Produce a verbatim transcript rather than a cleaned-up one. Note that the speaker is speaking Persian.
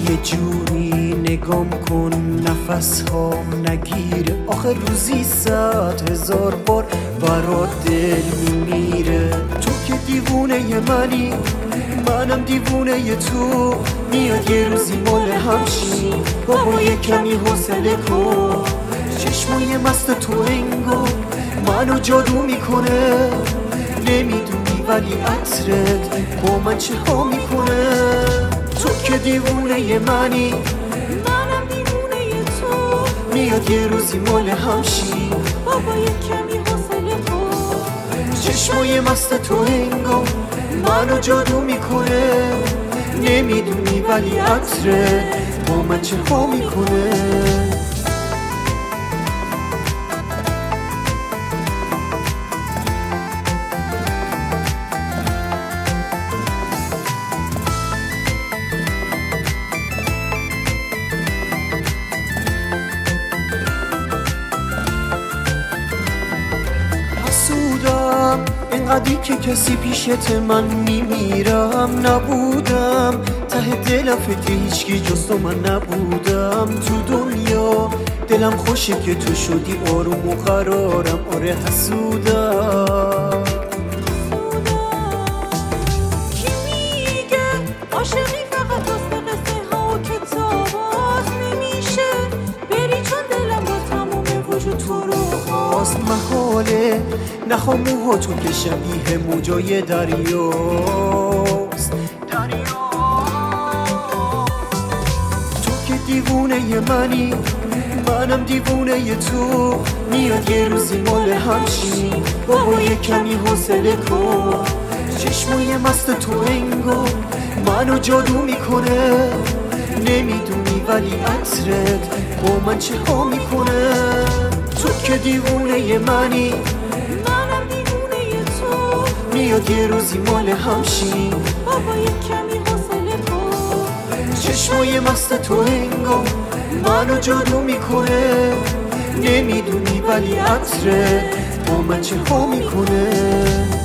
یه جوری نگام کن نفس هام نگیره، آخه روزی صد هزار بار برات دل میمیره. تو که دیوونه ی منی منم دیوونه ی تو، میاد یه روزی مال همشی بابا یه کمی حوصله کن. چشمای مست تو انگو منو جادو میکنه، نمیدونی ولی عطرت با من چه ها میکنه. تو که دیوونه ی منی منم دیوونه ی تو، میاد یه روزی مال همشی بابا یه کمی حوصله کن. چشمای مست تو انگو منو جادو میکنه، نمیدونی ولی عطرت با من چه ها میکنه. حسودم اینقدری که کسی پیشت من میمیرم، نبودم ته دلم فکر هیچکی جز تو من نبودم. تو دنیا دلم خوشه که تو شدی آروم و قرارم، آره حسودم. کی میگه عاشقی فقط واسه قصه ها و کتابات نمیشه بری، چون دلم با تموم وجود تو رو خواست. محاله نخوام موهاتون که شبیه موجای دریاست. تو که دیوونه ی منی منم دیوونه ی تو، میاد یه روزی مال همشی بابا یه کمی حوصله کن. چشمای مست تو انگو منو جادو میکنه، نمیدونی ولی عطرت با من چه ها میکنه. تو که دیوونه ی منی منم دیوونه ی تو، میاد یه روزی مال همشی بابا یه کمی حوصله کن. چشمای مست تو انگو منو جادو میکنه، نمیدونی ولی عطرت با من چه ها میکنه.